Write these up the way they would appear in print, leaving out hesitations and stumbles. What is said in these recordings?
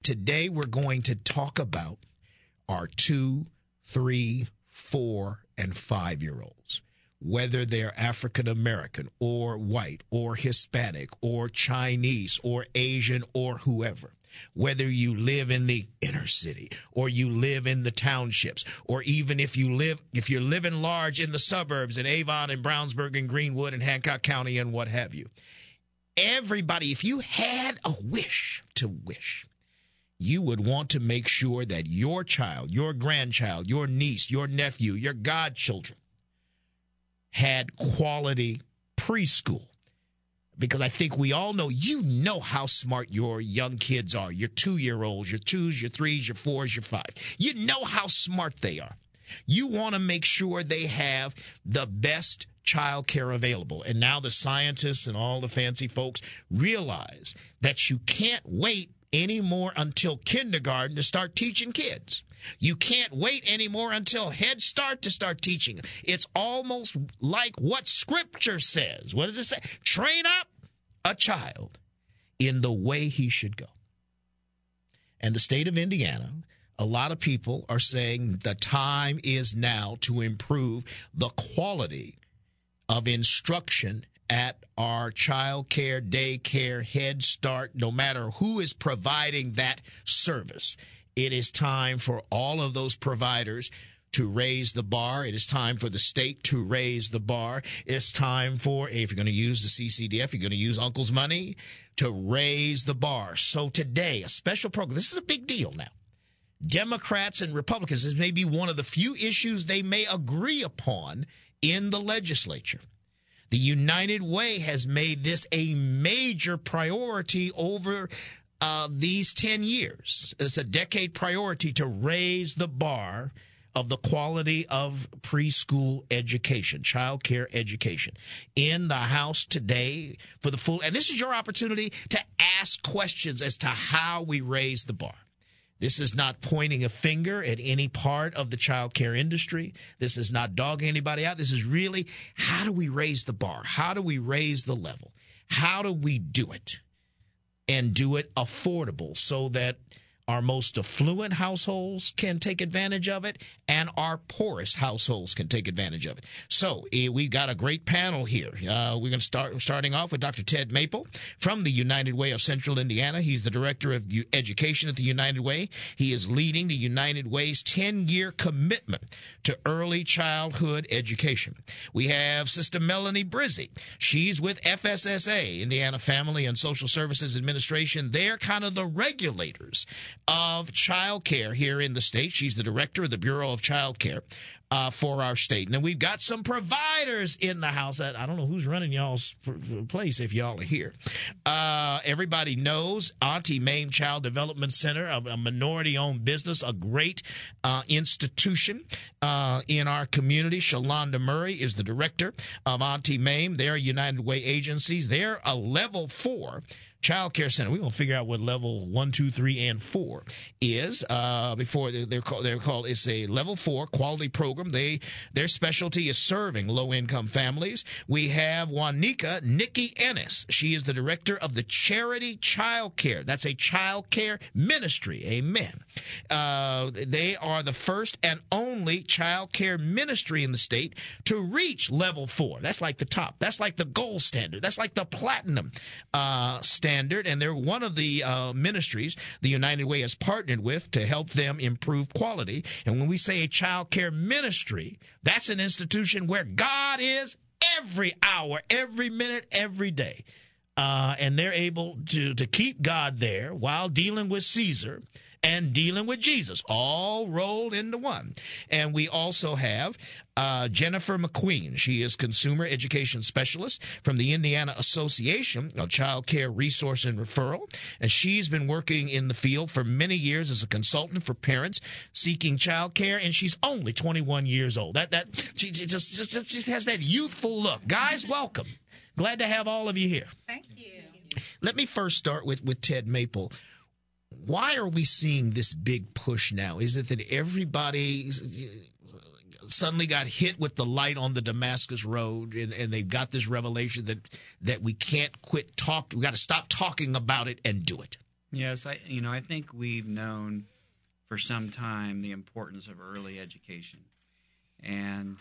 today we're going to talk about our 2, 3, 4, and 5-year-olds, whether they're African American or white or Hispanic or Chinese or Asian or whoever. Whether you live in the inner city or you live in the townships, or even if you're living large in the suburbs in Avon and Brownsburg and Greenwood and Hancock County and what have you. Everybody, if you had a wish to wish, you would want to make sure that your child, your grandchild, your niece, your nephew, your godchildren had quality preschool. Because I think we all know, you know how smart your young kids are, your 2-year-olds, your 2s, your 3s, your 4s, your 5s. You know how smart they are. You want to make sure they have the best child care available. And now the scientists and all the fancy folks realize that you can't wait anymore until kindergarten to start teaching kids. You can't wait anymore until Head Start to start teaching. It's almost like what Scripture says. What does it say? Train up a child in the way he should go. And the state of Indiana, a lot of people are saying the time is now to improve the quality of instruction at our child care, daycare, Head Start, no matter who is providing that service. It is time for all of those providers to raise the bar. It is time for the state to raise the bar. It's time for, if you're going to use the CCDF, you're going to use Uncle's money, to raise the bar. So today, a special program. This is a big deal now. Democrats and Republicans, this may be one of the few issues they may agree upon in the legislature. The United Way has made this a major priority over these 10 years. It's a decade priority to raise the bar of the quality of preschool education, child care education. In the House today for the full, and this is your opportunity to ask questions as to how we raise the bar. This is not pointing a finger at any part of the child care industry. This is not dogging anybody out. This is really, how do we raise the bar? How do we raise the level? How do we do it? And do it affordable so that our most affluent households can take advantage of it and our poorest households can take advantage of it. So we've got a great panel here. We're going to starting off with Dr. Ted Maple from the United Way of Central Indiana. He's the director of education at the United Way. He is leading the United Way's 10-year commitment to early childhood education. We have Sister Melanie Brizzi. She's with FSSA, Indiana Family and Social Services Administration. They're kind of the regulators of child care here in the state. She's the director of the Bureau of Child Care for our state. And then we've got some providers in the house. I don't know who's running y'all's place if y'all are here. Everybody knows Auntie Mame Child Development Center, a minority-owned business, a great institution in our community. Shalonda Murray is the director of Auntie Mame. They're United Way agencies. They're a level 4 child care center. We're going to figure out what level 1, 2, 3, and 4 is before they're called. It's a level 4 quality program. Their specialty is serving low-income families. We have Juanica Nikki Ennis. She is the director of the Charity Child Care. That's a child care ministry. Amen. They are the first and only child care ministry in the state to reach level 4. That's like the top. That's like the gold standard. That's like the platinum standard. And they're one of the ministries the United Way has partnered with to help them improve quality. And when we say a child care ministry, that's an institution where God is every hour, every minute, every day. And they're able to keep God there while dealing with Caesar and dealing with Jesus, all rolled into one. And we also have Jennifer McQueen. She is Consumer Education Specialist from the Indiana Association of Child Care Resource and Referral. And she's been working in the field for many years as a consultant for parents seeking child care. And she's only 21 years old. She just has that youthful look. Guys, welcome. Glad to have all of you here. Thank you. Let me first start with Ted Maple. Why are we seeing this big push now? Is it that everybody suddenly got hit with the light on the Damascus Road and they've got this revelation that we can't quit talking? We got to stop talking about it and do it. Yes, I think we've known for some time the importance of early education. And,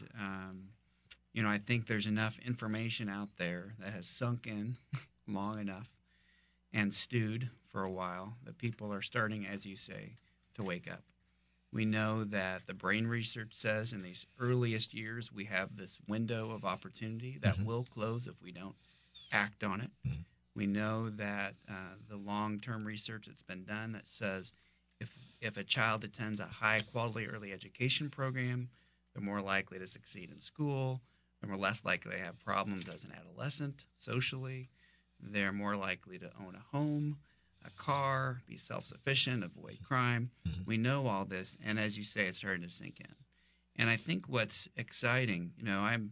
I think there's enough information out there that has sunk in long enough and stewed for a while that people are starting, as you say, to wake up. We know that the brain research says in these earliest years we have this window of opportunity that will close if we don't act on it. We know that the long-term research that's been done that says if a child attends a high-quality early education program, they're more likely to succeed in school. They're less likely to have problems as an adolescent socially. They're more likely to own a home, a car, be self-sufficient, avoid crime. We know all this, and as you say, it's starting to sink in. And I think what's exciting, I'm,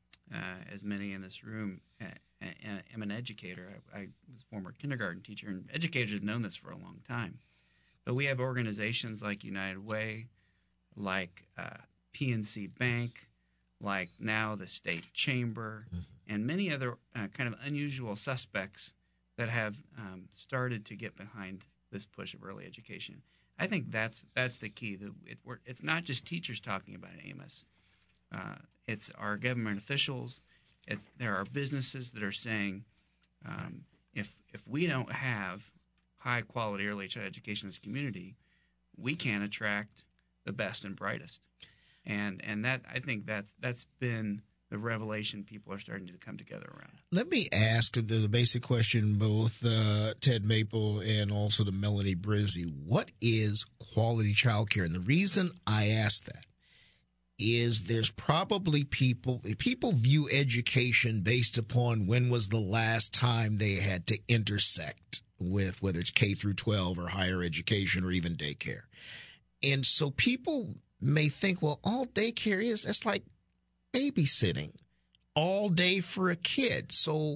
as many in this room, am an educator. I was a former kindergarten teacher, and educators have known this for a long time. But we have organizations like United Way, like PNC Bank, like now the State Chamber, and many other kind of unusual suspects that have started to get behind this push of early education. I think that's the key. It's not just teachers talking about Amos. It's our government officials. There are businesses that are saying, if we don't have high quality early childhood education in this community, we can't attract the best and brightest. And that, I think that's been the revelation people are starting to come together around. Let me ask the basic question, both Ted Maple and also to Melanie Brizzi. What is quality child care? And the reason I ask that is there's probably people view education based upon when was the last time they had to intersect with whether it's K through 12 or higher education or even daycare. And so people may think, well, all daycare is, that's like babysitting all day for a kid. So,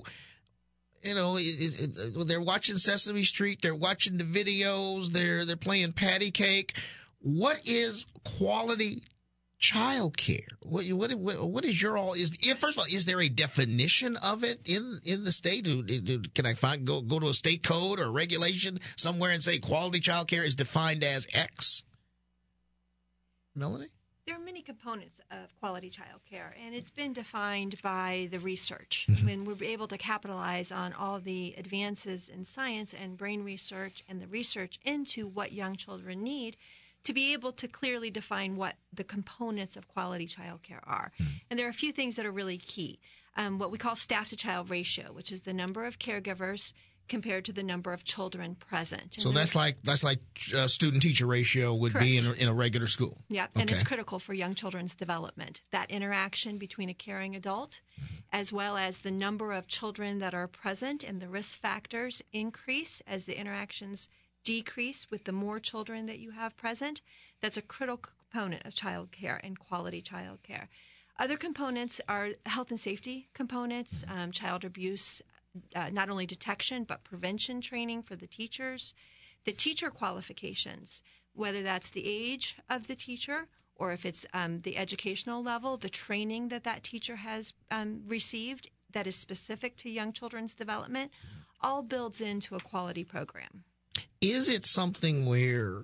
they're watching Sesame Street, they're watching the videos, they're playing patty cake. What is quality child care? What is your first of all, is there a definition of it in the state? Can I go to a state code or regulation somewhere and say quality child care is defined as X? Melanie? There are many components of quality child care, and it's been defined by the research. When we're able to capitalize on all the advances in science and brain research and the research into what young children need, to be able to clearly define what the components of quality child care are. And there are a few things that are really key. What we call staff-to-child ratio, which is the number of caregivers compared to the number of children present. And so that's like student-teacher ratio would correct. Be in a regular school. Yep, and it's critical for young children's development. That interaction between a caring adult as well as the number of children that are present and the risk factors increase as the interactions decrease with the more children that you have present. That's a critical component of child care and quality child care. Other components are health and safety components, child abuse, not only detection but prevention training for the teachers, the teacher qualifications, whether that's the age of the teacher or if it's the educational level, the training that teacher has received that is specific to young children's development, all builds into a quality program. Is it something where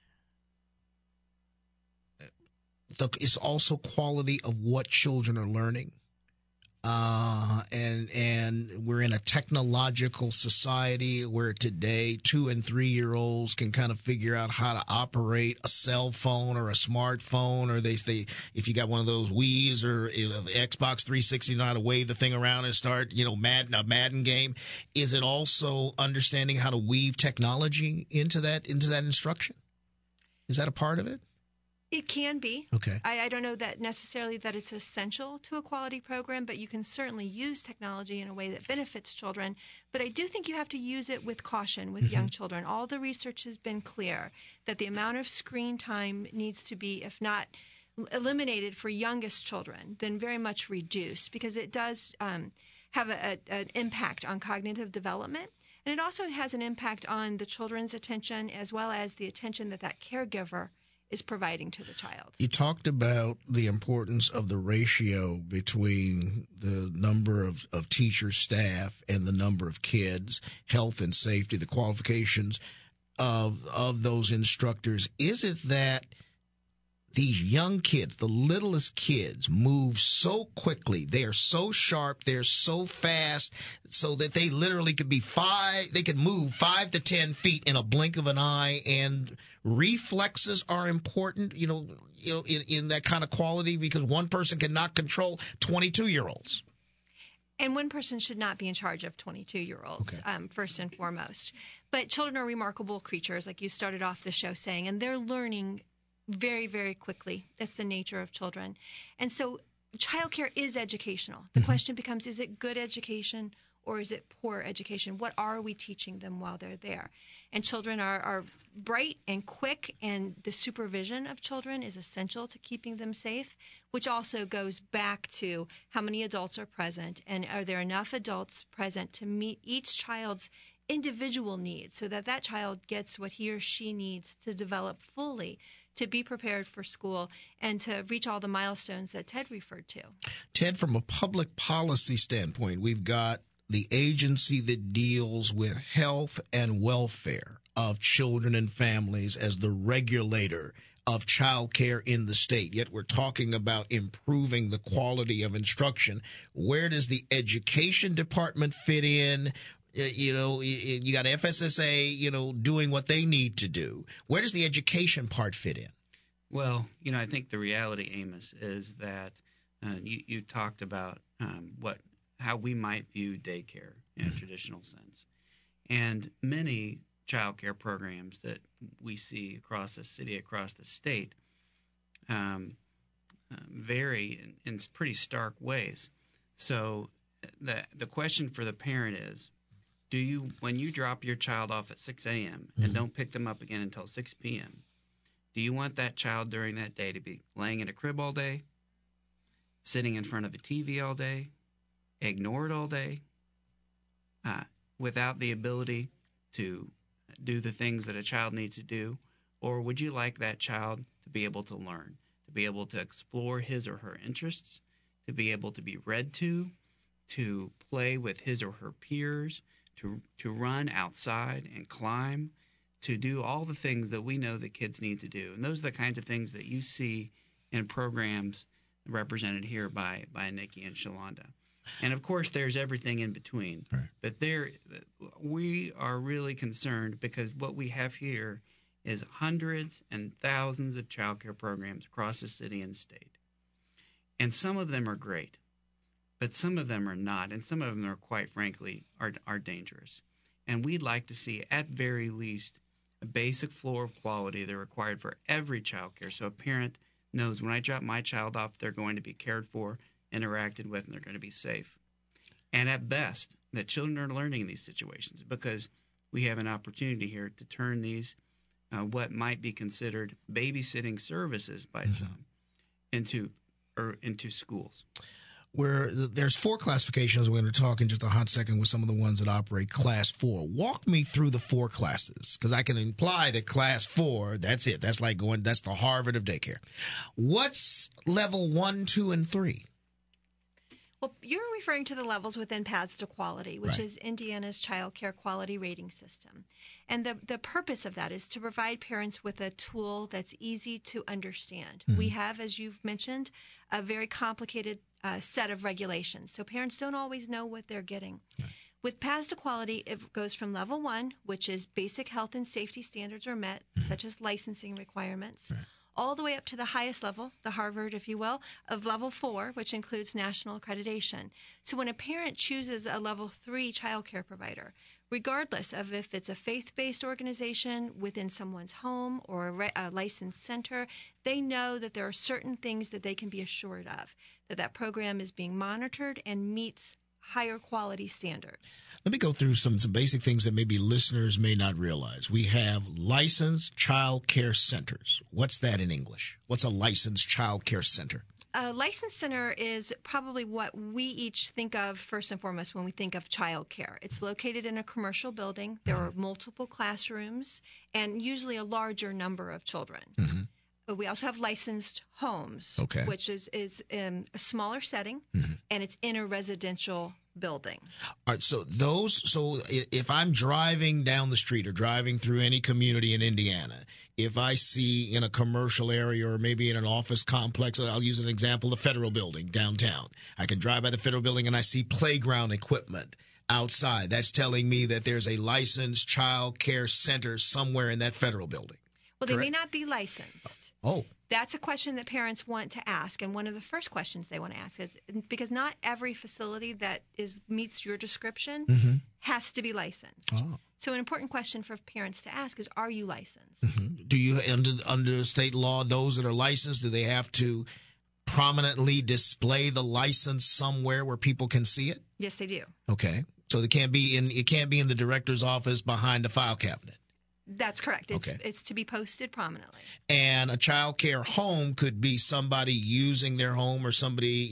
it's also quality of what children are learning? And we're in a technological society where today 2 and 3 year olds can kind of figure out how to operate a cell phone or a smartphone, or they if you got one of those Wii's or Xbox 360, you know how to wave the thing around and start, a Madden game. Is it also understanding how to weave technology into that instruction? Is that a part of it? It can be. Okay. I don't know that necessarily that it's essential to a quality program, but you can certainly use technology in a way that benefits children. But I do think you have to use it with caution with young children. All the research has been clear that the amount of screen time needs to be, if not eliminated for youngest children, then very much reduced, because it does have an impact on cognitive development. And it also has an impact on the children's attention as well as the attention that caregiver is providing to the child. You talked about the importance of the ratio between the number of teachers, staff, and the number of kids, health and safety, the qualifications. of those instructors, is it that these young kids, the littlest kids, move so quickly? They are so sharp. They're so fast, so that they literally could they could move 5 to 10 feet in a blink of an eye. And reflexes are important, in that kind of quality, because one person cannot control 22-year-olds. And one person should not be in charge of 22-year-olds, first and foremost. But children are remarkable creatures, like you started off the show saying, and they're learning very, very quickly. That's the nature of children. And so childcare is educational. The question becomes, is it good education or is it poor education? What are we teaching them while they're there? And children are bright and quick, and the supervision of children is essential to keeping them safe, which also goes back to how many adults are present, and are there enough adults present to meet each child's individual needs so that that child gets what he or she needs to develop fully, to be prepared for school, and to reach all the milestones that Ted referred to. Ted, from a public policy standpoint, we've got the agency that deals with health and welfare of children and families as the regulator of child care in the state. Yet we're talking about improving the quality of instruction. Where does the education department fit in? You got FSSA, doing what they need to do. Where does the education part fit in? Well, I think the reality, Amos, is that you talked about how we might view daycare in a traditional sense. And many child care programs that we see across the city, across the state, vary in pretty stark ways. So the question for the parent is, when you drop your child off at 6 a.m. and don't pick them up again until 6 p.m., do you want that child during that day to be laying in a crib all day, sitting in front of a TV all day, ignored all day, without the ability to do the things that a child needs to do? Or would you like that child to be able to learn, to be able to explore his or her interests, to be able to be read to play with his or her peers, to run outside and climb, to do all the things that we know that kids need to do? And those are the kinds of things that you see in programs represented here by Nikki and Shalonda. And, of course, there's everything in between. Right. But we are really concerned because what we have here is hundreds and thousands of child care programs across the city and state. And some of them are great, but some of them are not. And some of them are, quite frankly, are dangerous. And we'd like to see, at very least, a basic floor of quality that's required for every child care. So a parent knows when I drop my child off, they're going to be cared for, interacted with, and they're going to be safe. And at best, that children are learning in these situations, because we have an opportunity here to turn these what might be considered babysitting services by some into schools. Where there's 4 classifications. We're going to talk in just a hot second with some of the ones that operate Class 4. Walk me through the 4 classes, because I can imply that Class 4, that's it. That's that's the Harvard of daycare. What's level 1, 2, and 3? Well, you're referring to the levels within Paths to Quality, which is Indiana's child care quality rating system. And the purpose of that is to provide parents with a tool that's easy to understand. We have, as you've mentioned, a very complicated set of regulations, so parents don't always know what they're getting. With Paths to Quality, it goes from level 1, which is basic health and safety standards are met, such as licensing requirements, all the way up to the highest level, the Harvard, if you will, of level 4, which includes national accreditation. So when a parent chooses a level 3 child care provider, regardless of if it's a faith-based organization within someone's home or a licensed center, they know that there are certain things that they can be assured of, that program is being monitored and meets higher quality standards. Let me go through some basic things that maybe listeners may not realize. We have licensed child care centers. What's that in English? What's a licensed child care center? A licensed center is probably what we each think of first and foremost when we think of child care. It's located in a commercial building. There are multiple classrooms and usually a larger number of children. We also have licensed homes, which is a smaller setting, and it's in a residential building. All right, so if I'm driving down the street or driving through any community in Indiana, if I see in a commercial area or maybe in an office complex, I'll use an example, the Federal Building downtown. I can drive by the Federal Building and I see playground equipment outside. That's telling me that there's a licensed child care center somewhere in that Federal Building. Well, they may not be licensed. Oh. That's a question that parents want to ask, and one of the first questions they want to ask is because not every facility that meets your description has to be licensed. Oh. So an important question for parents to ask is, are you licensed? Do you, under state law, those that are licensed, do they have to prominently display the license somewhere where people can see it? Yes, they do. Okay, so it can't be in the director's office behind a file cabinet. That's correct. Okay. It's to be posted prominently. And a child care home could be somebody using their home or somebody,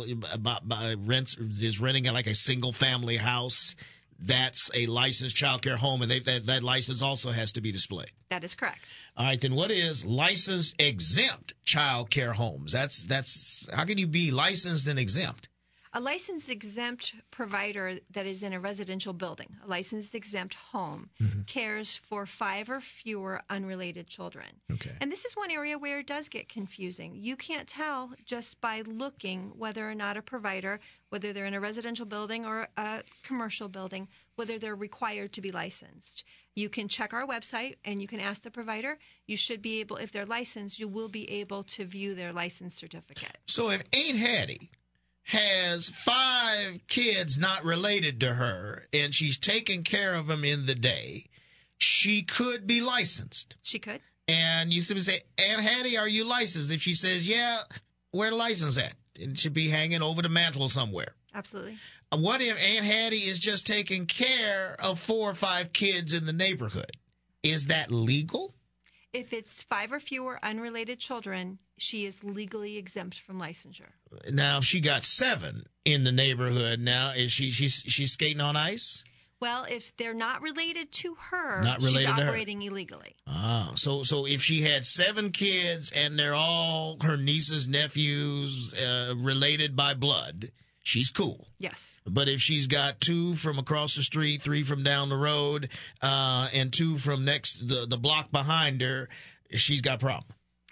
is renting like a single family house. That's a licensed child care home, and that license also has to be displayed. That is correct. All right, then what is licensed exempt child care homes? That's how can you be licensed and exempt? A licensed exempt provider that is in a residential building, a licensed exempt home, cares for 5 or fewer unrelated children. Okay. And this is one area where it does get confusing. You can't tell just by looking whether or not a provider, whether they're in a residential building or a commercial building, whether they're required to be licensed. You can check our website and you can ask the provider. You should be able, if they're licensed, you will be able to view their license certificate. So if Aunt Hattie has 5 kids not related to her, and she's taking care of them in the day, she could be licensed. She could. And you simply say, Aunt Hattie, are you licensed? If she says, yeah, where the license at? It should be hanging over the mantle somewhere. Absolutely. What if Aunt Hattie is just taking care of 4 or 5 kids in the neighborhood? Is that legal? If it's 5 or fewer unrelated children, she is legally exempt from licensure. Now, if she got 7 in the neighborhood, now is she's skating on ice? Well, if they're not related to her, she's operating illegally. Oh, so if she had 7 kids and they're all her nieces, nephews, related by blood, she's cool. Yes. But if she's got 2 from across the street, 3 from down the road, and 2 from the block behind her, she's got a problem.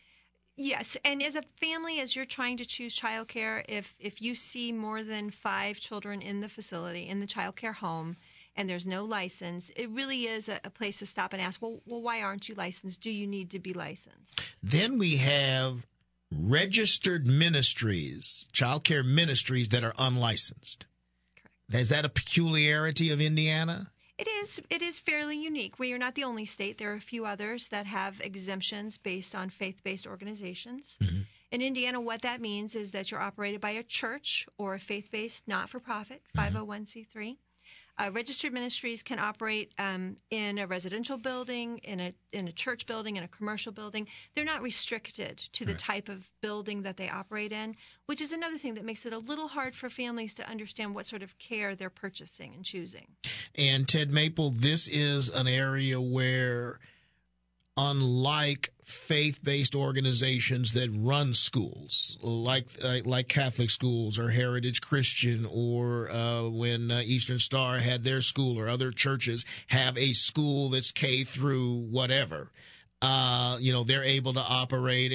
Yes, and as a family, as you're trying to choose childcare, if you see more than 5 children in the facility, in the childcare home, and there's no license, it really is a place to stop and ask, well, why aren't you licensed? Do you need to be licensed? Then we have registered ministries, childcare ministries that are unlicensed. Correct. Is that a peculiarity of Indiana? It is fairly unique. We are not the only state. There are a few others that have exemptions based on faith-based organizations. Mm-hmm. In Indiana, what that means is that you're operated by a church or a faith-based not-for-profit, 501c3. Registered ministries can operate in a residential building, in a church building, in a commercial building. They're not restricted to the type of building that they operate in, which is another thing that makes it a little hard for families to understand what sort of care they're purchasing and choosing. And Ted Maple, this is an area where, unlike faith-based organizations that run schools, like Catholic schools or Heritage Christian, or when Eastern Star had their school, or other churches have a school that's K through whatever, they're able to operate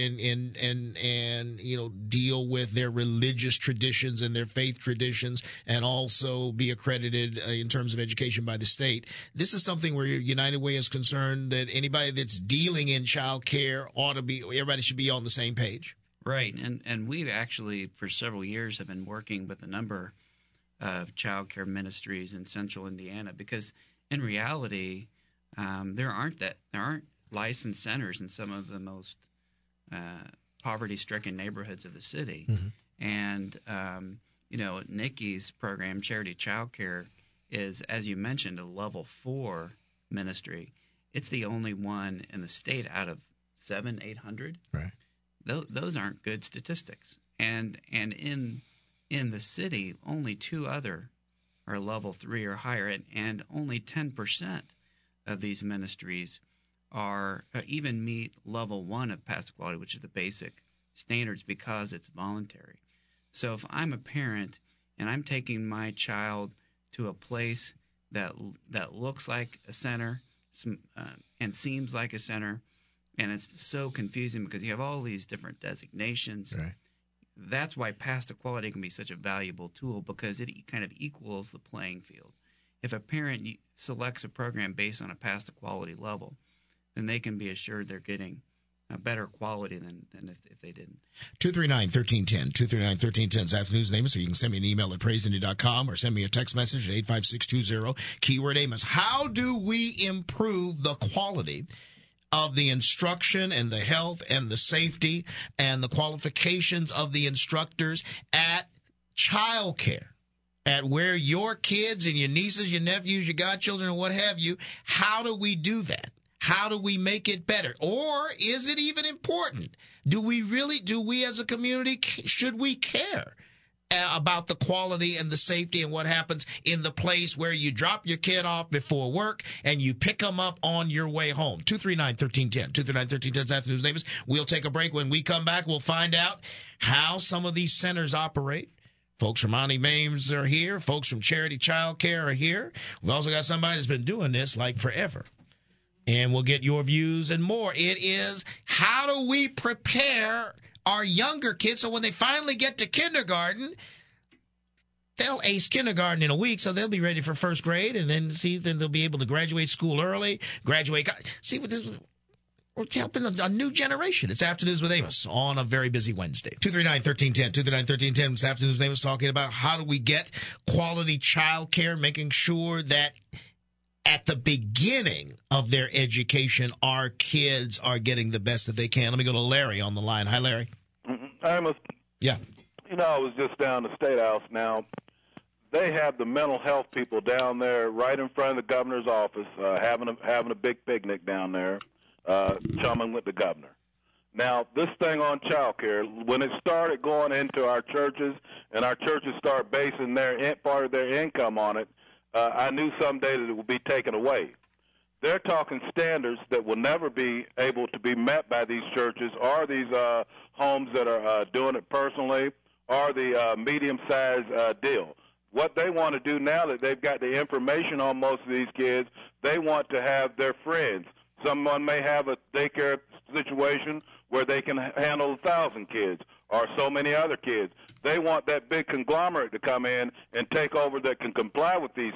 and deal with their religious traditions and their faith traditions, and also be accredited in terms of education by the state. This is something where United Way is concerned that anybody that's dealing in child care everybody should be on the same page. Right. And we've actually, for several years, have been working with a number of child care ministries in central Indiana, because in reality, there aren't licensed centers in some of the most poverty-stricken neighborhoods of the city. Mm-hmm. And, Nikki's program, Charity Child Care, is, as you mentioned, a level 4 ministry. It's the only one in the state out of 700-800. Right. Those aren't good statistics. And in the city, only 2 other are level 3 or higher, and only 10% of these ministries are even meet level 1 of pass quality, which is the basic standards, because it's voluntary. So if I'm a parent and I'm taking my child to a place that looks like a center and seems like a center, and it's so confusing because you have all these different designations. Right. That's why past equality can be such a valuable tool, because it kind of equals the playing field. If a parent selects a program based on a past equality level, then they can be assured they're getting a better quality than if they didn't. 239-1310. 239-1310 is afternoon's name, so you can send me an email at praiseindie.com or send me a text message at 85620, keyword Amos. How do we improve the quality of the instruction and the health and the safety and the qualifications of the instructors at child care, at where your kids and your nieces, your nephews, your godchildren, and what have you, how do we do that? How do we make it better? Or is it even important? Do we as a community, should we care about the quality and the safety and what happens in the place where you drop your kid off before work and you pick them up on your way home? 239-1310. 239-1310 is afternoon's name. We'll take a break. When we come back, we'll find out how some of these centers operate. Folks from Auntie Mames are here. Folks from Charity Child Care are here. We've also got somebody that's been doing this like forever. And we'll get your views and more. It is, how do we prepare our younger kids so when they finally get to kindergarten, they'll ace kindergarten in a week, so they'll be ready for first grade, and then they'll be able to graduate school early, See what this, we're helping a new generation. It's Afternoons with Amos on a very busy Wednesday. 239-1310. 239-1310. It's Afternoons with Amos, talking about how do we get quality child care, making sure that at the beginning of their education, our kids are getting the best that they can. Let me go to Larry on the line. Hi, Larry. Amos. Yeah. I was just down the State House now. They have the mental health people down there right in front of the governor's office, having a big picnic down there, chumming with the governor. Now, this thing on child care, when it started going into our churches and our churches start basing part of their income on it, I knew someday that it would be taken away. They're talking standards that will never be able to be met by these churches or these homes that are doing it personally or the medium-sized deal. What they want to do now that they've got the information on most of these kids, they want to have their friends. Someone may have a daycare situation where they can handle 1,000 kids or so many other kids. They want that big conglomerate to come in and take over that can comply with these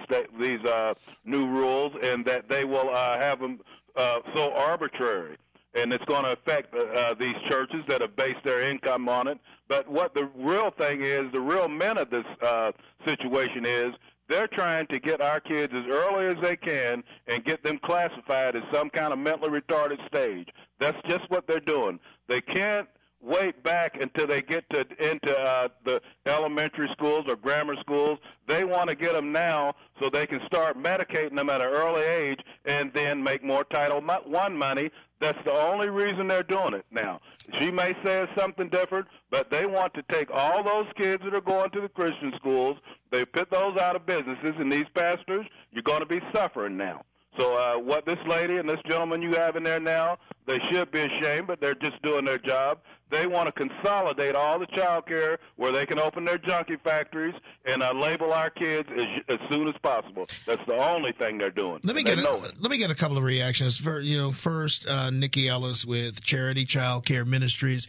new rules, and that they will have them so arbitrary. And it's going to affect these churches that have based their income on it. But what the real thing is, the real men of this situation is, they're trying to get our kids as early as they can and get them classified as some kind of mentally retarded stage. That's just what they're doing. They can't wait back until they get into the elementary schools or grammar schools. They want to get them now so they can start medicating them at an early age and then make more Title I money. That's the only reason they're doing it now. She may say it's something different, but they want to take all those kids that are going to the Christian schools, they put those out of businesses, and these pastors, you're going to be suffering now. So what this lady and this gentleman you have in there now, they should be ashamed, but they're just doing their job. They want to consolidate all the child care where they can open their junkie factories and label our kids as soon as possible. That's the only thing they're doing. Let me get a couple of reactions. First, Nikki Ellis with Charity Child Care Ministries.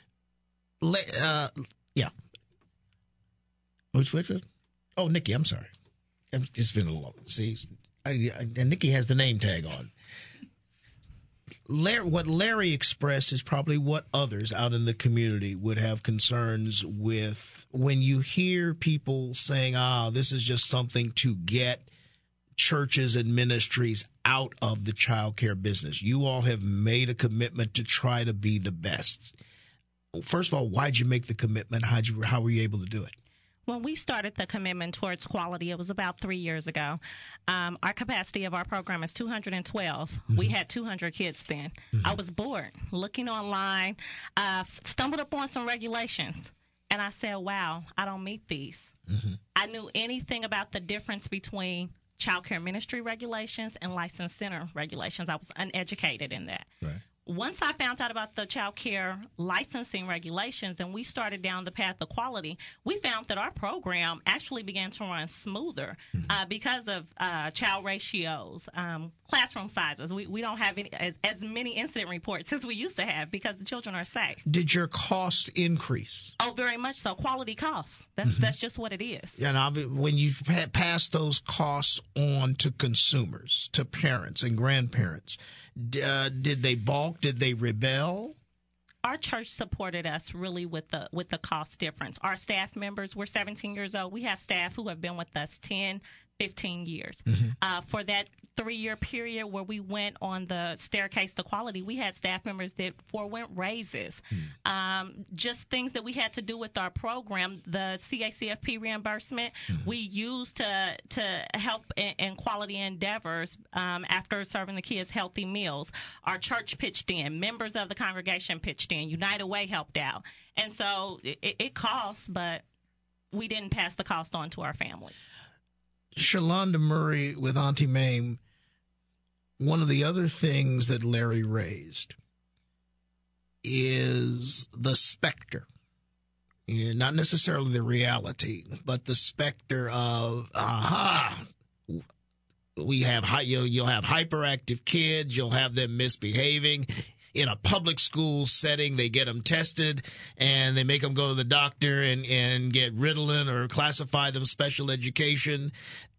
Yeah. Which? Oh, Nikki, I'm sorry. It's been a long. See, and Nikki has the name tag on. What Larry expressed is probably what others out in the community would have concerns with when you hear people saying, this is just something to get churches and ministries out of the child care business. You all have made a commitment to try to be the best. First of all, why'd you make the commitment? How were you able to do it? When we started the commitment towards quality, it was about 3 years ago. Our capacity of our program is 212. Mm-hmm. We had 200 kids then. Mm-hmm. I was bored, looking online, stumbled upon some regulations, and I said, wow, I don't meet these. Mm-hmm. I knew anything about the difference between child care ministry regulations and licensed center regulations. I was uneducated in that. Right. once I found out about the child care licensing regulations and we started down the path of quality, we found that our program actually began to run smoother because of child ratios, classroom sizes. We don't have as many incident reports as we used to have because the children are safe. Did your cost increase? Oh, very much so. Quality costs. That's just what it is. And when you pass those costs on to consumers, to parents and grandparents, did they balk? Did they rebel? Our church supported us really with the cost difference. Our staff members, we're 17 years old. We have staff who have been with us 10, 15 years. For that 3-year period where we went on the staircase to quality, we had staff members that forewent raises. Just things that we had to do with our program, the CACFP reimbursement, we used to help in quality endeavors after serving the kids healthy meals. Our church pitched in. Members of the congregation pitched in. United Way helped out. And so it costs, but we didn't pass the cost on to our families. Shalonda Murray with Auntie Mame, one of the other things that Larry raised is the specter. Not necessarily the reality, but the specter of, you'll have hyperactive kids, you'll have them misbehaving. In a public school setting, they get them tested and they make them go to the doctor and get Ritalin or classify them special education.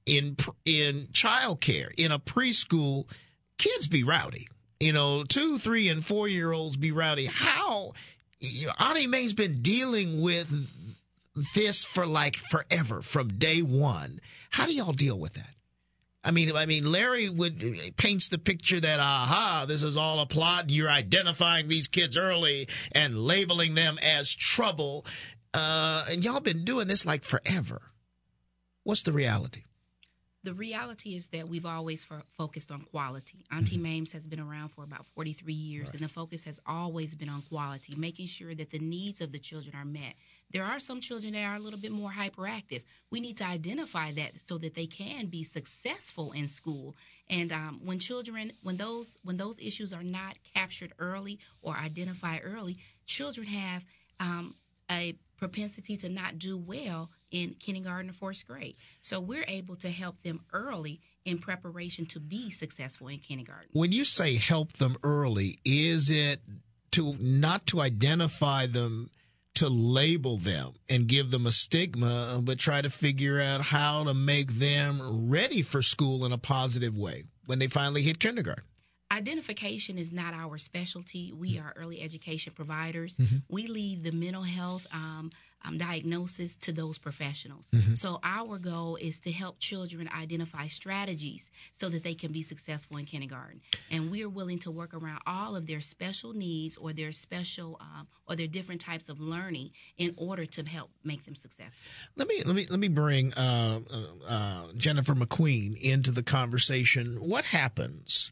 In child care, in a preschool, kids be rowdy. 2, 3, and 4-year-olds be rowdy. How? Auntie Mae's been dealing with this for forever, from day one. How do y'all deal with that? I mean, Larry paints the picture that, this is all a plot, and you're identifying these kids early and labeling them as trouble. And y'all been doing this forever. What's the reality? The reality is that we've always focused on quality. Auntie Mame's has been around for about 43 years, and the focus has always been on quality, making sure that the needs of the children are met. There are some children that are a little bit more hyperactive. We need to identify that so that they can be successful in school. And when those issues are not captured early or identified early, children have a propensity to not do well in kindergarten or 4th grade. So we're able to help them early in preparation to be successful in kindergarten. When you say help them early, is it not to identify them, to label them and give them a stigma, but try to figure out how to make them ready for school in a positive way when they finally hit kindergarten? Identification is not our specialty. We are early education providers. We leave the mental health diagnosis to those professionals. So our goal is to help children identify strategies so that they can be successful in kindergarten. And we're willing to work around all of their special needs or their special or their different types of learning in order to help make them successful. Let me bring Jennifer McQueen into the conversation. What happens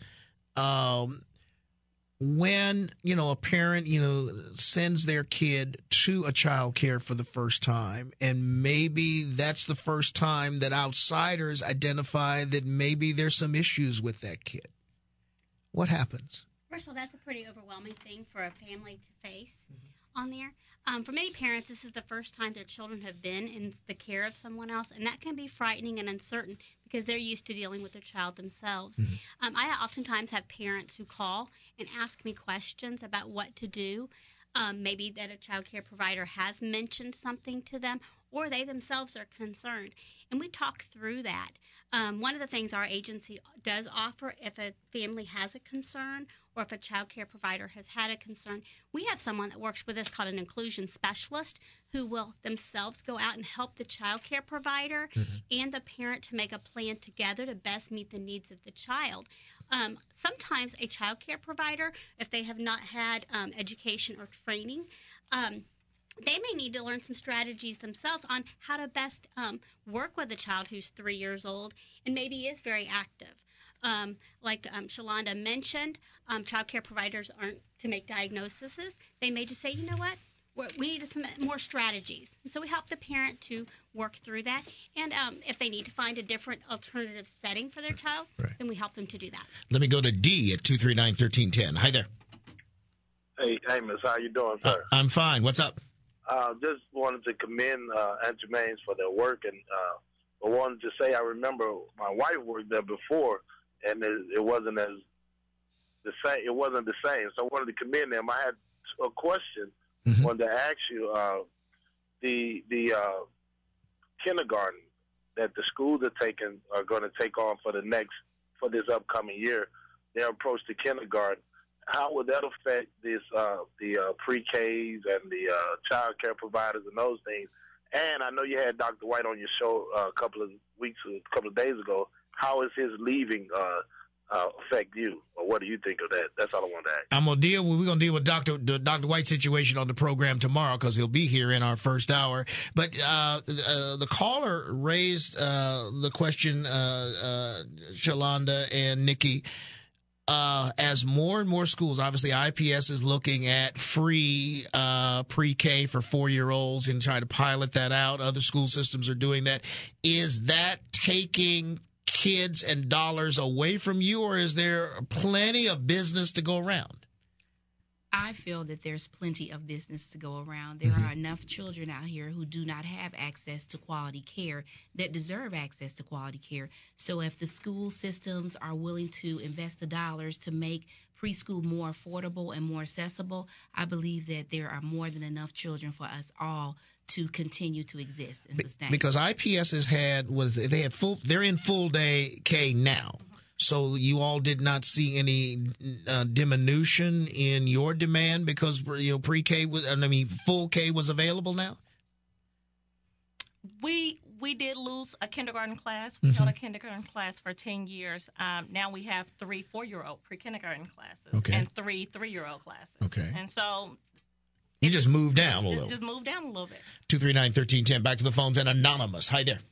when, a parent, sends their kid to a child care for the first time, and maybe that's the first time that outsiders identify that maybe there's some issues with that kid? What happens? First of all, that's a pretty overwhelming thing for a family to face on there. For many parents, this is the first time their children have been in the care of someone else, and that can be frightening and uncertain because they're used to dealing with their child themselves. I oftentimes have parents who call and ask me questions about what to do. Maybe that a child care provider has mentioned something to them, or they themselves are concerned. And we talk through that. One of the things our agency does offer, if a family has a concern or if a child care provider has had a concern, we have someone that works with us called an inclusion specialist who will themselves go out and help the child care provider and the parent to make a plan together to best meet the needs of the child. Sometimes a child care provider, if they have not had education or training, they may need to learn some strategies themselves on how to best work with a child who's 3 years old and maybe is very active. Like Shalonda mentioned, child care providers aren't to make diagnoses. They may just say, you know what, we need some more strategies. And so we help the parent to work through that. And if they need to find a different alternative setting for their child, then we help them to do that. Let me go to D at 239-1310. Hi there. Hey, Amos, how you doing, sir? I'm fine. What's up? Just wanted to commend Aunt Jermaine's for their work, and I wanted to say I remember my wife worked there before, and it wasn't the same. It wasn't the same. So I wanted to commend them. I had a question. Wanted to ask you the kindergarten that the schools are going to take on for this upcoming year. Their approach to kindergarten. How would that affect the pre-Ks and the child care providers and those things? And I know you had Dr. White on your show a couple of days ago. How is his leaving affect you, or what do you think of that? That's all I wanted to ask. We're gonna deal with Dr. White's situation on the program tomorrow because he'll be here in our first hour. But the caller raised the question, Shalonda and Nikki. As more and more schools, obviously IPS is looking at free pre-K for 4-year-olds and trying to pilot that out. Other school systems are doing that. Is that taking kids and dollars away from you, or is there plenty of business to go around? I feel that there's plenty of business to go around. There are enough children out here who do not have access to quality care that deserve access to quality care. So if the school systems are willing to invest the dollars to make preschool more affordable and more accessible, I believe that there are more than enough children for us all to continue to exist and sustain. Because IPS they're in full day K now. So you all did not see any diminution in your demand because pre-K full K was available now? We did lose a kindergarten class. We held a kindergarten class for 10 years. Now we have 3 4-year-old pre-kindergarten classes and 3 3-year-old classes. Okay. And so you just moved down a little. Just moved down a little bit. 239-1310. Back to the phones and Anonymous. Hi there.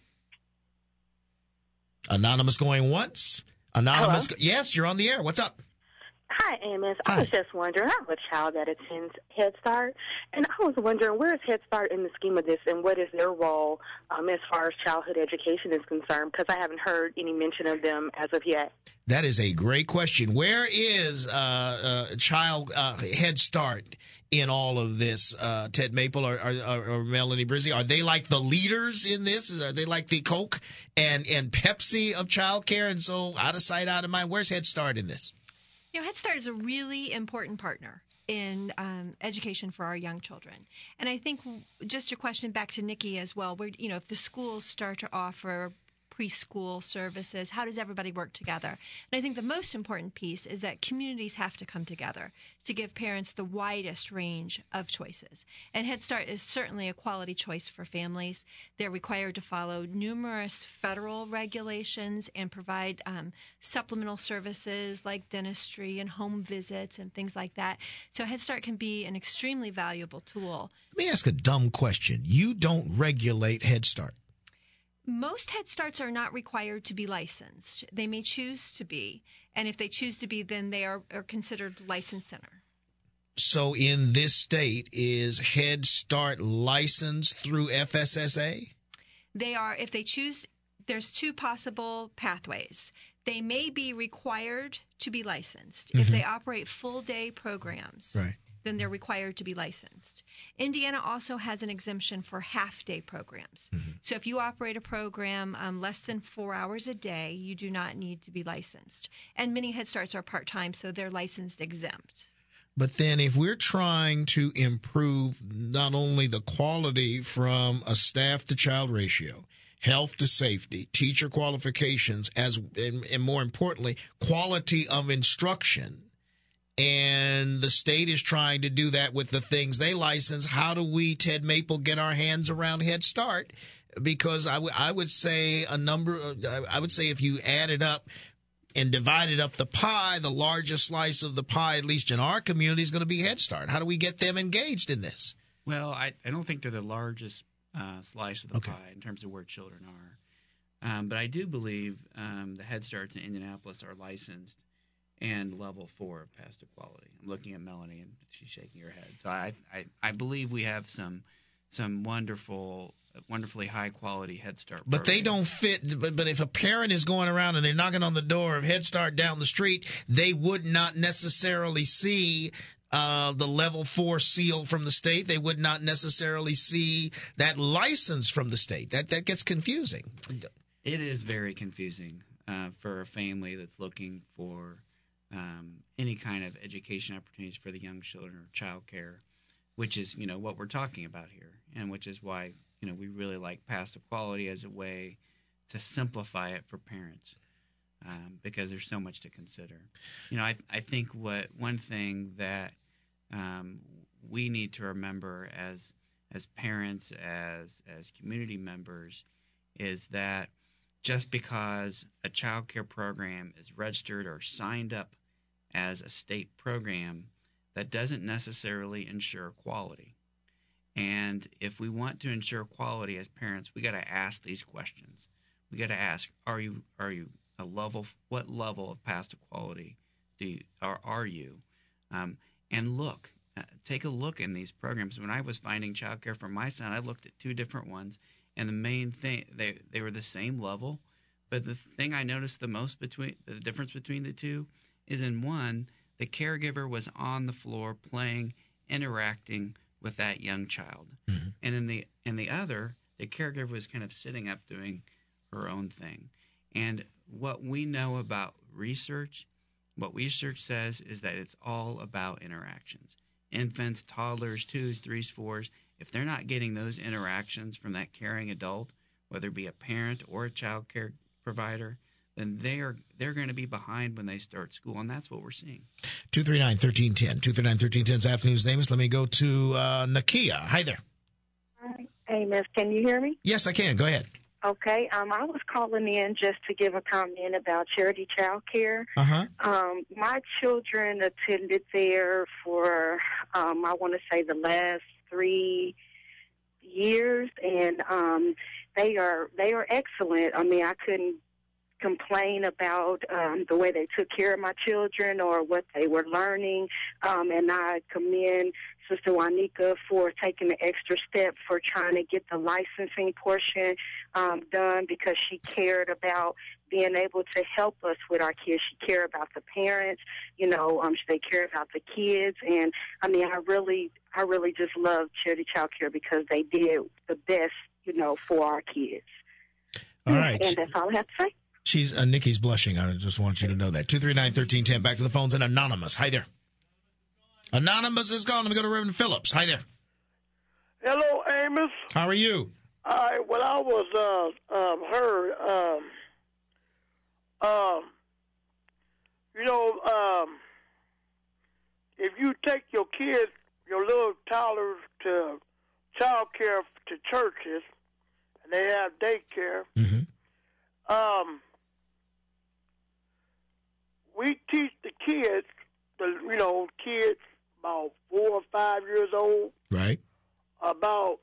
Anonymous going once. Anonymous. Hello? Yes, you're on the air. What's up? Hi, Amos. Hi. I was just wondering, I have a child that attends Head Start, and I was wondering, where is Head Start in the scheme of this, and what is their role as far as childhood education is concerned? Because I haven't heard any mention of them as of yet. That is a great question. Where is child Head Start in all of this, Ted Maple or Melanie Brizzi? Are they like the leaders in this? Are they like the Coke and Pepsi of childcare? And so out of sight, out of mind, where's Head Start in this? Head Start is a really important partner in education for our young children. And I think just a question back to Nikki as well, where, if the schools start to offer preschool services, how does everybody work together? And I think the most important piece is that communities have to come together to give parents the widest range of choices. And Head Start is certainly a quality choice for families. They're required to follow numerous federal regulations and provide supplemental services like dentistry and home visits and things like that. So Head Start can be an extremely valuable tool. Let me ask a dumb question. You don't regulate Head Start. Most Head Starts are not required to be licensed. They may choose to be, and if they choose to be, then they are considered licensed center. So in this state, is Head Start licensed through FSSA? They are, if they choose, there's 2 possible pathways. They may be required to be licensed. If they operate full-day programs. Right. Then they're required to be licensed. Indiana also has an exemption for half-day programs. So if you operate a program less than 4 hours a day, you do not need to be licensed. And many Head Starts are part-time, so they're licensed exempt. But then if we're trying to improve not only the quality from a staff-to-child ratio, health to safety, teacher qualifications, and more importantly, quality of instruction, and the state is trying to do that with the things they license, how do we, Ted Maple, get our hands around Head Start? Because I would say if you added up and divided up the pie, the largest slice of the pie, at least in our community, is going to be Head Start. How do we get them engaged in this? Well, I don't think they're the largest slice of the pie in terms of where children are. But I do believe the Head Starts in Indianapolis are licensed and level 4 of past equality. I'm looking at Melanie, and she's shaking her head. So I believe we have some wonderfully high-quality Head Start programs. But they don't fit. But if a parent is going around and they're knocking on the door of Head Start down the street, they would not necessarily see the level 4 seal from the state. They would not necessarily see that license from the state. That gets confusing. It is very confusing for a family that's looking for any kind of education opportunities for the young children or child care, which is, what we're talking about here, and which is why, we really like Path to Quality as a way to simplify it for parents, because there's so much to consider. I think one thing that we need to remember as parents, as community members, is that just because a child care program is registered or signed up as a state program, that doesn't necessarily ensure quality. And if we want to ensure quality as parents, we got to ask these questions. We got to ask: Are you a level? What level of Path to Quality are you? And take a look in these programs. When I was finding childcare for my son, I looked at 2 different ones, and the main thing they were the same level. But the thing I noticed the most the difference between the 2 is in one, the caregiver was on the floor playing, interacting with that young child. Mm-hmm. And in the other, the caregiver was kind of sitting up doing her own thing. And what we know about research, what research says is that it's all about interactions. Infants, toddlers, 2s, 3s, 4s, if they're not getting those interactions from that caring adult, whether it be a parent or a child care provider, then they're going to be behind when they start school, and that's what we're seeing. 239-1310. 239-1310's afternoon's name is. Let me go to Nakia. Hi there. Hi, Amos. Can you hear me? Yes, I can. Go ahead. Okay. I was calling in just to give a comment about Charity Child Care. Uh-huh. My children attended there for, I want to say, the last 3 years, and they are excellent. I mean, I couldn't complain about the way they took care of my children or what they were learning, and I commend Sister Juanica for taking the extra step for trying to get the licensing portion done, because she cared about being able to help us with our kids. She cared about the parents, they care about the kids, and I mean, I really just love Charity Child Care because they did the best, for our kids. All right. And that's all I have to say. Nikki's blushing. I just want you to know that. 239-1310. Back to the phones. And Anonymous. Hi there. Anonymous is gone. Let me go to Reverend Phillips. Hi there. Hello, Amos. How are you? I was if you take your kids, your little toddlers, to child care to churches, and they have daycare, mm-hmm. We teach the kids, kids about 4 or 5 years old, right, about,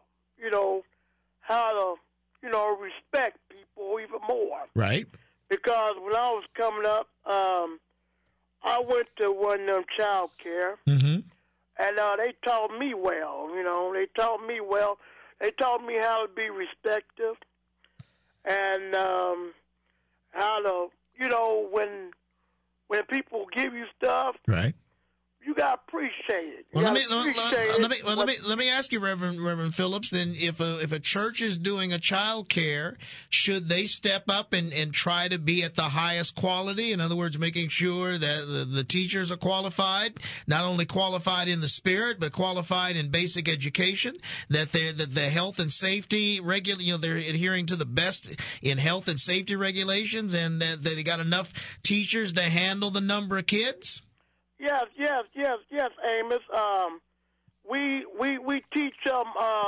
how to, respect people even more. Right. Because when I was coming up, I went to one of them child care, mm-hmm. and they taught me well, They taught me well. They taught me how to be respectful and how to, when people give you stuff, right, you gotta appreciate it. Well, let me ask you, Reverend Phillips. Then, if a church is doing a child care, should they step up and try to be at the highest quality? In other words, making sure that the teachers are qualified, not only qualified in the spirit, but qualified in basic education. That the health and safety they're adhering to the best in health and safety regulations, and that they got enough teachers to handle the number of kids. Yes, Amos. We teach them.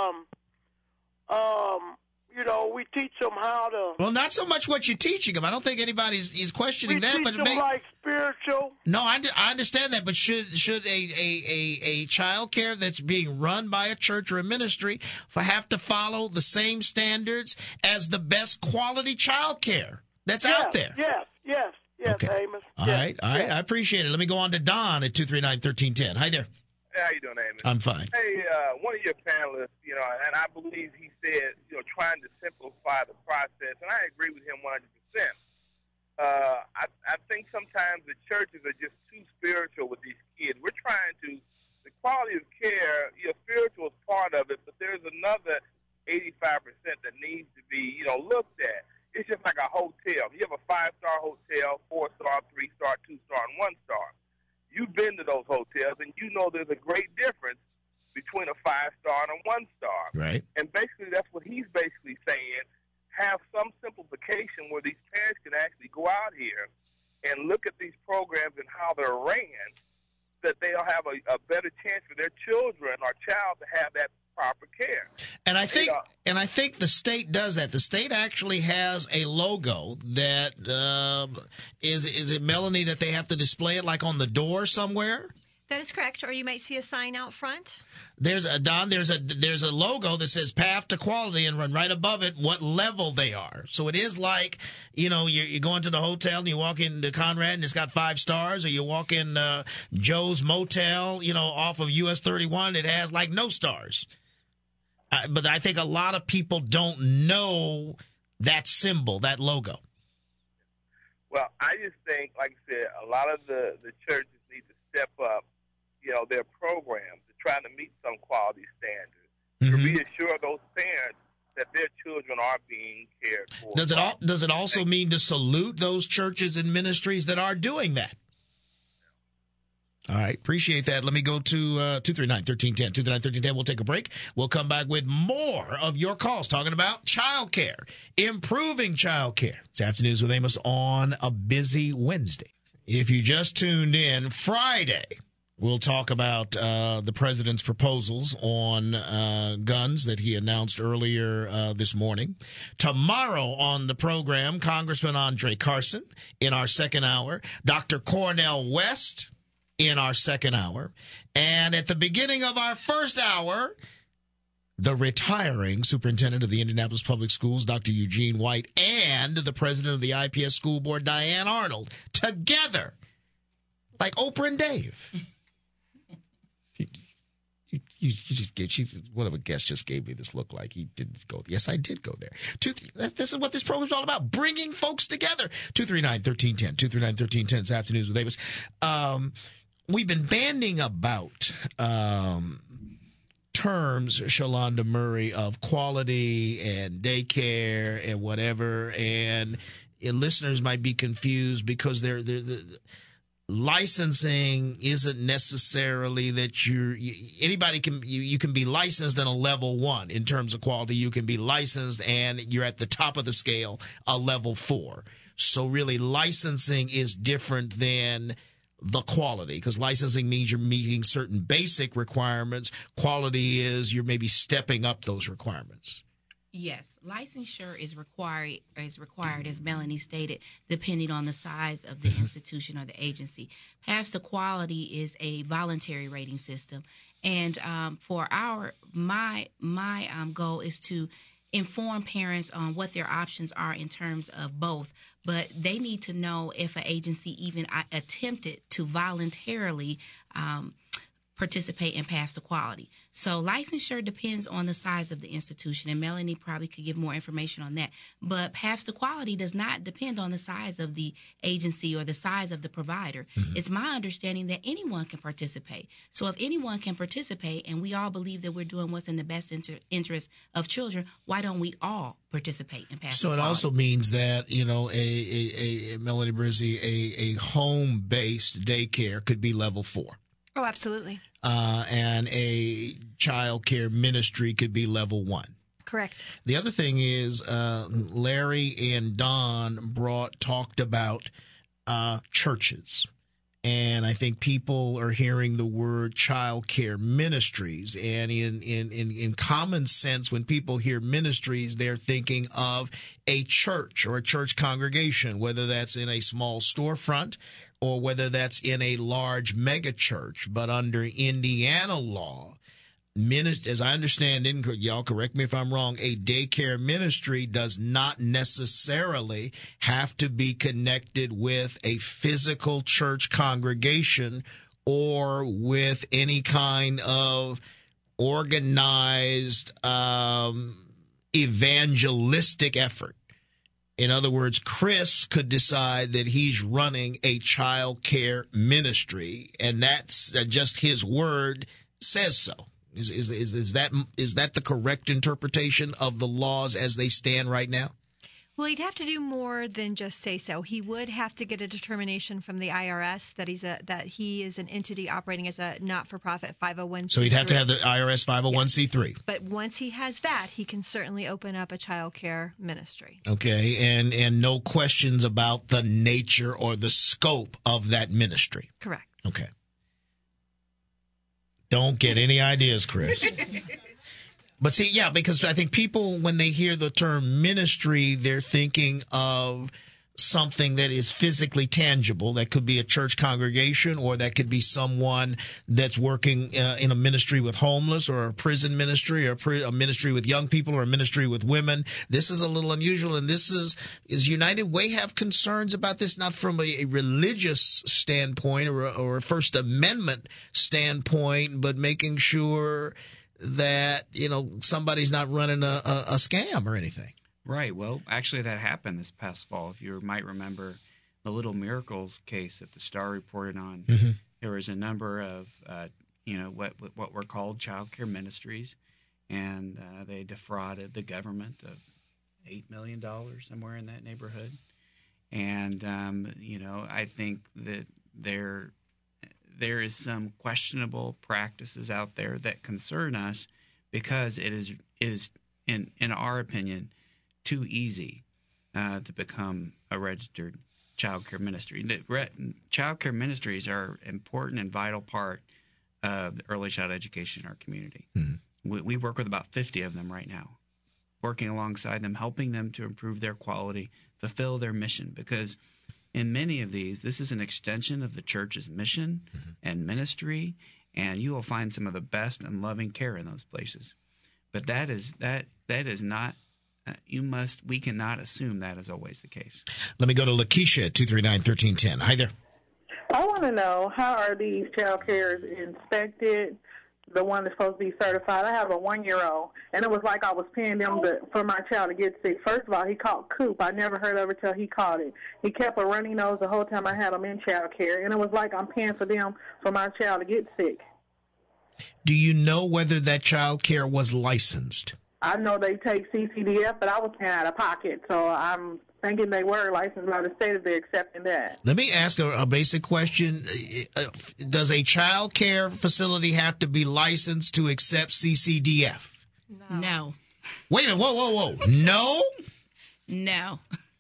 We teach them how to. Well, not so much what you're teaching them. I don't think anybody's questioning that. We teach them like spiritual. No, I understand that. But should a child care that's being run by a church or a ministry have to follow the same standards as the best quality child care that's out there? Yes, okay. Amos. All right. I appreciate it. Let me go on to Don at 239-1310. Hi there. Hey, how you doing, Amos? I'm fine. Hey, one of your panelists, and I believe he said, trying to simplify the process, and I agree with him 100%. I think sometimes the churches are just too spiritual with these kids. We're trying to, the quality of care, spiritual is part of it, but there's another 85% that needs to be, looked at. It's just like a hotel. You have a 5-star hotel, 4-star, 3-star, 2-star, and 1-star. You've been to those hotels, and you know there's a great difference between a 5-star and a 1-star. Right. And basically that's what he's basically saying. Have some simplification where these parents can actually go out here and look at these programs and how they're ran, that they'll have a better chance for their children or child to have that proper care. And I think the state does that. The state actually has a logo that is it, Melanie, that they have to display it like on the door somewhere? That is correct. Or you might see a sign out front. There's a logo that says Path to Quality, and run right above it what level they are. So it is like, you go into the hotel and you walk into Conrad and it's got 5 stars, or you walk in Joe's Motel, off of US 31, it has like no stars. But I think a lot of people don't know that symbol, that logo. Well, I just think, like I said, a lot of the churches need to step up, their programs to try to meet some quality standards, to reassure those parents that their children are being cared for. Does it also mean to salute those churches and ministries that are doing that? All right. Appreciate that. Let me go to 239-1310. 239-1310. We'll take a break. We'll come back with more of your calls talking about child care, improving child care. It's Afternoons with Amos on a busy Wednesday. If you just tuned in, Friday, we'll talk about the president's proposals on guns that he announced earlier this morning. Tomorrow on the program, Congressman Andre Carson in our second hour, Dr. Cornel West in our second hour. And at the beginning of our first hour, the retiring superintendent of the Indianapolis Public Schools, Dr. Eugene White, and the president of the IPS School Board, Diane Arnold, together, like Oprah and Dave. You just gave, one of the guests just gave me this look like he didn't go. Yes, I did go there. This is what this program's all about, bringing folks together. 239-1310, 239-1310, it's Afternoons with Amos. We've been banding about terms, Shalonda Murray, of quality and daycare and whatever, and listeners might be confused because they're licensing isn't necessarily that anybody can be licensed in a level 1 in terms of quality. You can be licensed and you're at the top of the scale, a level 4. So really licensing is different than the quality, because licensing means you're meeting certain basic requirements. Quality is you're maybe stepping up those requirements. Yes, licensure is required, as Melanie stated, depending on the size of the institution or the agency. Paths to Quality is a voluntary rating system, and for my goal is to inform parents on what their options are in terms of both, but they need to know if an agency even attempted to voluntarily participate in Paths to Quality. So licensure depends on the size of the institution, and Melanie probably could give more information on that. But Paths to Quality does not depend on the size of the agency or the size of the provider. Mm-hmm. It's my understanding that anyone can participate. So if anyone can participate, and we all believe that we're doing what's in the best interest of children, why don't we all participate in Paths to Quality? So it also means that, a Melanie Brizzi, a home-based daycare could be level 4. Oh, absolutely. And a child care ministry could be level 1. Correct. The other thing is Larry and Don talked about churches. And I think people are hearing the word child care ministries. And in common sense, when people hear ministries, they're thinking of a church or a church congregation, whether that's in a small storefront or whether that's in a large mega church. But under Indiana law, as I understand it, y'all correct me if I'm wrong, a daycare ministry does not necessarily have to be connected with a physical church congregation or with any kind of organized evangelistic effort. In other words, Chris could decide that he's running a child care ministry, and that's just his word says so. Is that the correct interpretation of the laws as they stand right now? Well, he'd have to do more than just say so. He would have to get a determination from the IRS that he is an entity operating as a not-for-profit 501c3. So he'd have to have the IRS 501c3. Yes. But once he has that, he can certainly open up a child care ministry. Okay, and no questions about the nature or the scope of that ministry. Correct. Okay. Don't get any ideas, Chris. But see, yeah, because I think people, when they hear the term ministry, they're thinking of something that is physically tangible. That could be a church congregation, or that could be someone that's working in a ministry with homeless, or a prison ministry, or a ministry with young people, or a ministry with women. This is a little unusual, and this is United Way have concerns about this, not from a religious standpoint or a First Amendment standpoint, but making sure that, somebody's not running a scam or anything. Right. Well, actually, that happened this past fall. If you might remember the Little Miracles case that the Star reported on, there was a number of, what were called child care ministries, and they defrauded the government of $8 million, somewhere in that neighborhood. And, I think that there is some questionable practices out there that concern us, because it is in our opinion, too easy to become a registered child care ministry. Child care ministries are an important and vital part of early child education in our community. Mm-hmm. We work with about 50 of them right now, working alongside them, helping them to improve their quality, fulfill their mission, because in many of these, this is an extension of the church's mission and ministry, and you will find some of the best and loving care in those places. But that is not. We cannot assume that is always the case. Let me go to Lakeisha at 239-1310. Hi there. I want to know, how are these child cares inspected? The one that's supposed to be certified. I have a 1-year-old, and it was like I was paying them for my child to get sick. First of all, he caught COOP. I never heard of it till he caught it. He kept a runny nose the whole time I had him in child care, and it was like I'm paying for them for my child to get sick. Do you know whether that child care was licensed? I know they take CCDF, but I was paying out of pocket, so I'm thinking they were licensed by the state if they're accepting that. Let me ask a basic question. Does a child care facility have to be licensed to accept CCDF? No. Wait a minute. Whoa. No? No.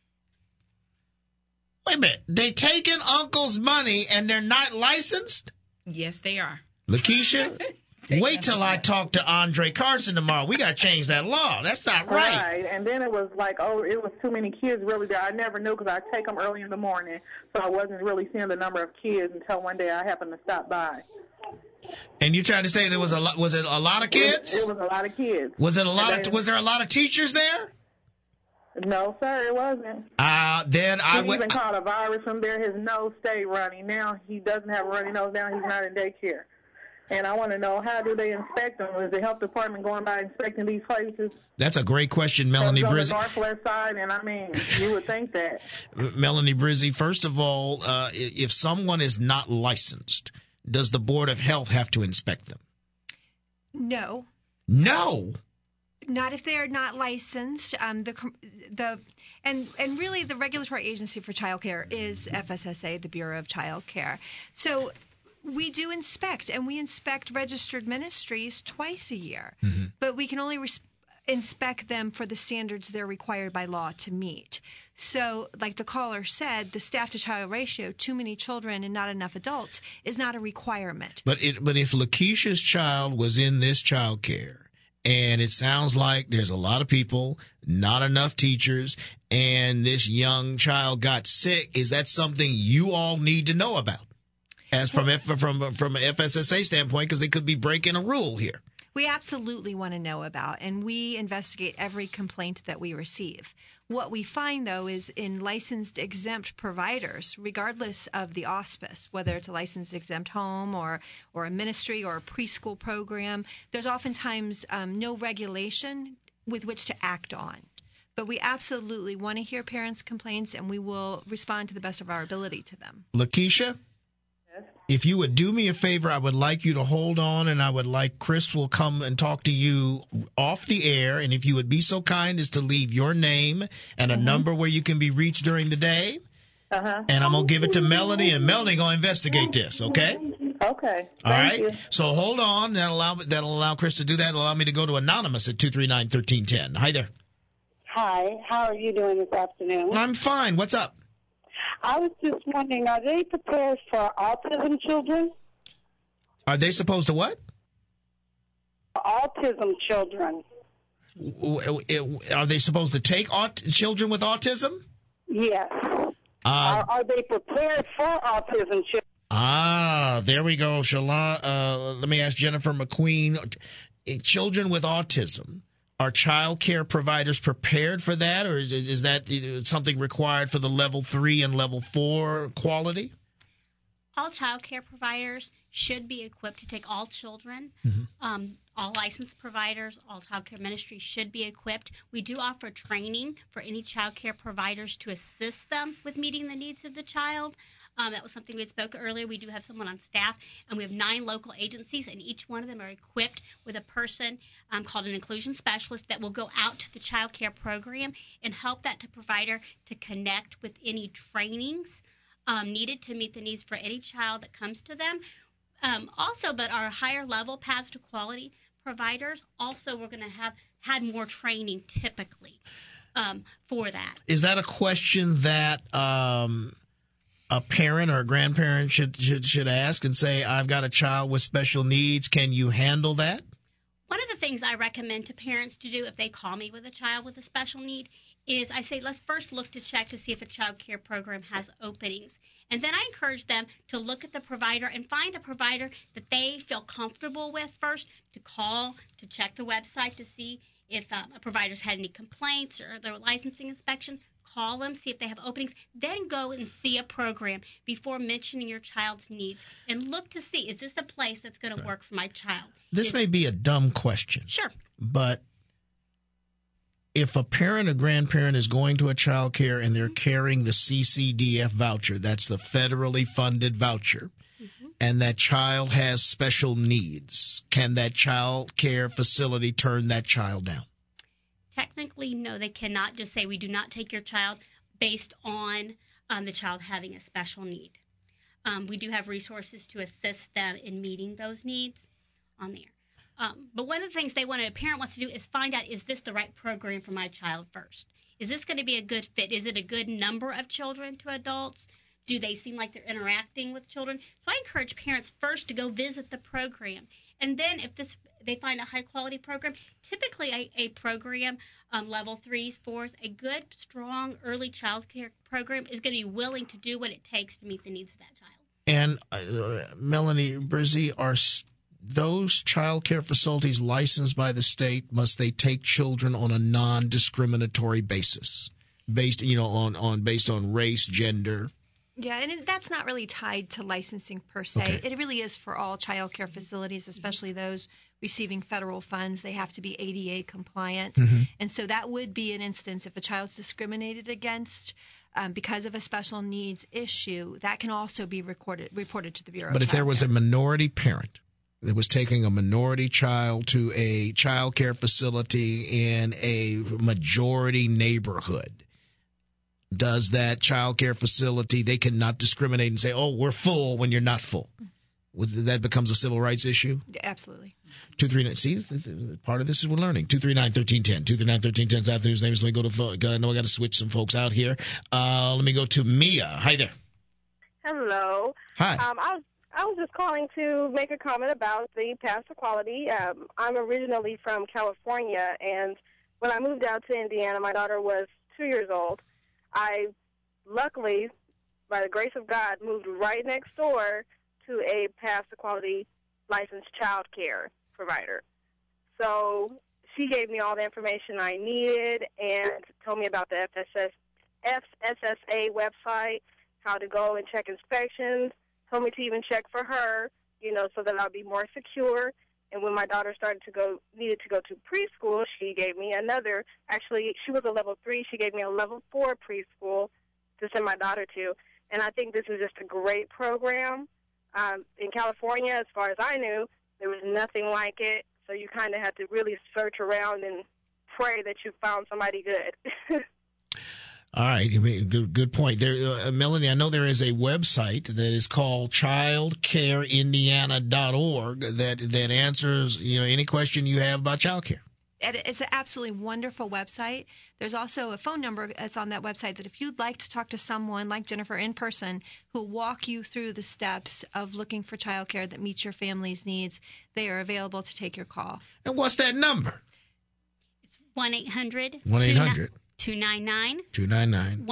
Wait a minute. They taking Uncle's money and they're not licensed? Yes, they are. Lakeisha? Wait till I talk to Andre Carson tomorrow. We got to change that law. That's not right. Right, and then it was like, it was too many kids really there. I never knew, because I take them early in the morning, so I wasn't really seeing the number of kids until one day I happened to stop by. And you tried to say there was was it a lot of kids? It was a lot of kids. Was there a lot of teachers there? No, sir, it wasn't. Then he even caught a virus from there. His nose stayed runny. Now he doesn't have a runny nose. Now he's not in daycare. And I want to know, how do they inspect them? Is the health department going by inspecting these places? That's a great question, Melanie Brizzi. On the northwest side, and I mean, you would think that. Melanie Brizzi, first of all, if someone is not licensed, does the Board of Health have to inspect them? No. No? Not if they're not licensed. And really the regulatory agency for child care is FSSA, the Bureau of Child Care. So we do inspect, and we inspect registered ministries twice a year, but we can only inspect them for the standards they're required by law to meet. So, like the caller said, the staff-to-child ratio, too many children and not enough adults, is not a requirement. But if Lakeisha's child was in this child care, and it sounds like there's a lot of people, not enough teachers, and this young child got sick, is that something you all need to know about? As from an FSSA standpoint, because they could be breaking a rule here. We absolutely want to know about, and we investigate every complaint that we receive. What we find, though, is in licensed exempt providers, regardless of the auspice, whether it's a licensed exempt home or a ministry or a preschool program, there's oftentimes no regulation with which to act on. But we absolutely want to hear parents' complaints, and we will respond to the best of our ability to them. Lakeisha? If you would do me a favor, I would like you to hold on, and I would like Chris will come and talk to you off the air. And if you would be so kind as to leave your name and a number where you can be reached during the day. And I'm going to give it to Melanie, and Melanie going to investigate this, okay? Okay. All right. You. So hold on. That'll allow Chris to do that. It'll allow me to go to Anonymous at 239-1310. Hi there. Hi. How are you doing this afternoon? I'm fine. What's up? I was just wondering, are they prepared for autism children? Are they supposed to what? Autism children. Are they supposed to take children with autism? Yes. Are they prepared for autism children? There we go. Let me ask Jennifer McQueen. Children with autism, are child care providers prepared for that, or is that something required for the level 3 and level 4 quality? All child care providers should be equipped to take all children. All licensed providers, all child care ministries should be equipped. We do offer training for any child care providers to assist them with meeting the needs of the child. That was something we spoke earlier. We do have someone on staff, and we have 9 local agencies, and each one of them are equipped with a person called an inclusion specialist that will go out to the child care program and help that provider to connect with any trainings needed to meet the needs for any child that comes to them. But our higher level paths to quality providers, also we're going to have had more training typically for that. Is that a question that a parent or a grandparent should ask and say, I've got a child with special needs. Can you handle that? One of the things I recommend to parents to do if they call me with a child with a special need is I say, let's first look to check to see if a child care program has openings. And then I encourage them to look at the provider and find a provider that they feel comfortable with first, to call, to check the website to see if a provider's had any complaints or their licensing inspection. Call them, see if they have openings, then go and see a program before mentioning your child's needs and look to see, is this a place that's going to work for my child? This may be a dumb question. Sure. But if a parent or grandparent is going to a child care and they're carrying the CCDF voucher, that's the federally funded voucher, and that child has special needs, can that child care facility turn that child down? Technically, no, they cannot just say we do not take your child based on the child having a special need. We do have resources to assist them in meeting those needs on there. But one of the things a parent wants to do is find out, is this the right program for my child first? Is this going to be a good fit? Is it a good number of children to adults? Do they seem like they're interacting with children? So I encourage parents first to go visit the program. And then if they find a high-quality program, typically a program, level 3s, 4s, a good, strong early child care program is going to be willing to do what it takes to meet the needs of that child. And Melanie Brizzi, are those child care facilities licensed by the state? Must they take children on a non-discriminatory basis, based on race, gender? Yeah, and that's not really tied to licensing per se. Okay. It really is for all child care facilities, especially those receiving federal funds. They have to be ADA compliant. And so that would be an instance if a child's discriminated against because of a special needs issue, that can also be reported to the Bureau. But if there was a minority parent that was taking a minority child to a child care facility in a majority neighborhood, does that child care facility, they cannot discriminate and say, oh, we're full when you're not full? That becomes a civil rights issue? Absolutely. 239. See, part of this is we're learning. 239-1310. 239-1310 is afternoon's name. Let me go to, I know I got to switch some folks out here. Let me go to Mia. Hi there. Hello. Hi. I was just calling to make a comment about the path to quality. I'm originally from California, and when I moved out to Indiana, my daughter was 2 years old. I, luckily, by the grace of God, moved right next door to a path to quality licensed child care provider. So she gave me all the information I needed and told me about the FSSA website, how to go and check inspections, told me to even check for her, so that I'll be more secure. And when my daughter needed to go to preschool, she gave me another. Actually, she was a level 3. She gave me a level 4 preschool to send my daughter to. And I think this is just a great program. In California, as far as I knew, there was nothing like it. So you kind of had to really search around and pray that you found somebody good. All right, good point. There, Melanie, I know there is a website that is called childcareindiana.org that answers any question you have about childcare. It's an absolutely wonderful website. There's also a phone number that's on that website that if you'd like to talk to someone like Jennifer in person who will walk you through the steps of looking for childcare that meets your family's needs, they are available to take your call. And what's that number? It's 1-800. 1-800. 299-1627.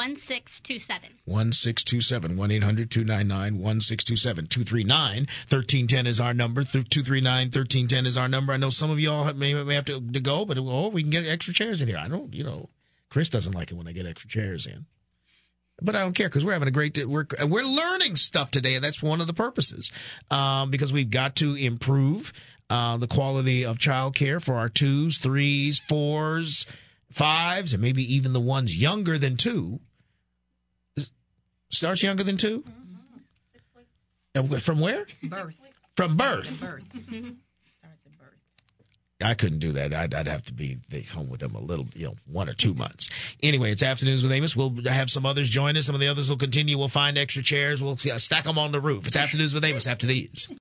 1627. 1-800-299-1627. 239-1310 is our number. 239-1310 is our number. I know some of y'all may have to go, but we can get extra chairs in here. I don't, Chris doesn't like it when I get extra chairs in. But I don't care because we're having a great day. We're learning stuff today, and that's one of the purposes. Because we've got to improve the quality of child care for our 2s, 3s, 4s, 5s, and maybe even the ones younger than 2. Starts younger than 2? Mm-hmm. From where? Birth. From birth. Starts at birth. I couldn't do that. I'd have to be home with them a little, 1 or 2 months. Anyway, it's Afternoons with Amos. We'll have some others join us. Some of the others will continue. We'll find extra chairs. We'll stack them on the roof. It's Afternoons with Amos after these.